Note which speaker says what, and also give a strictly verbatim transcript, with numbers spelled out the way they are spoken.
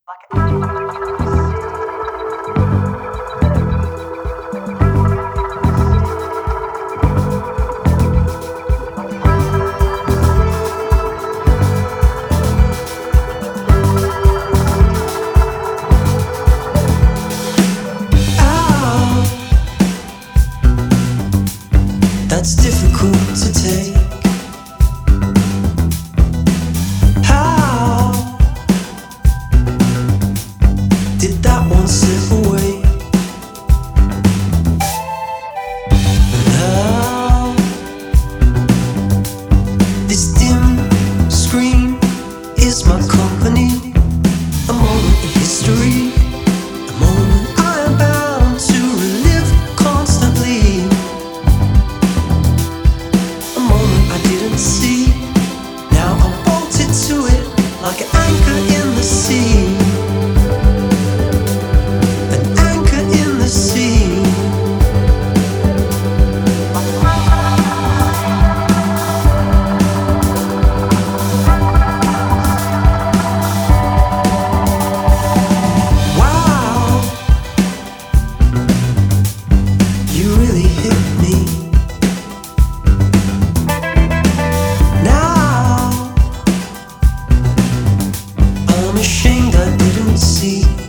Speaker 1: That's difficult to take. How did that one slip away? And how this dim screen is my company, a moment in history, a moment I am bound to relive constantly. See, now I'm bolted to it like an anchor in the sea. An anchor in the sea. Wow, you really hit me. I'm ashamed I didn't see.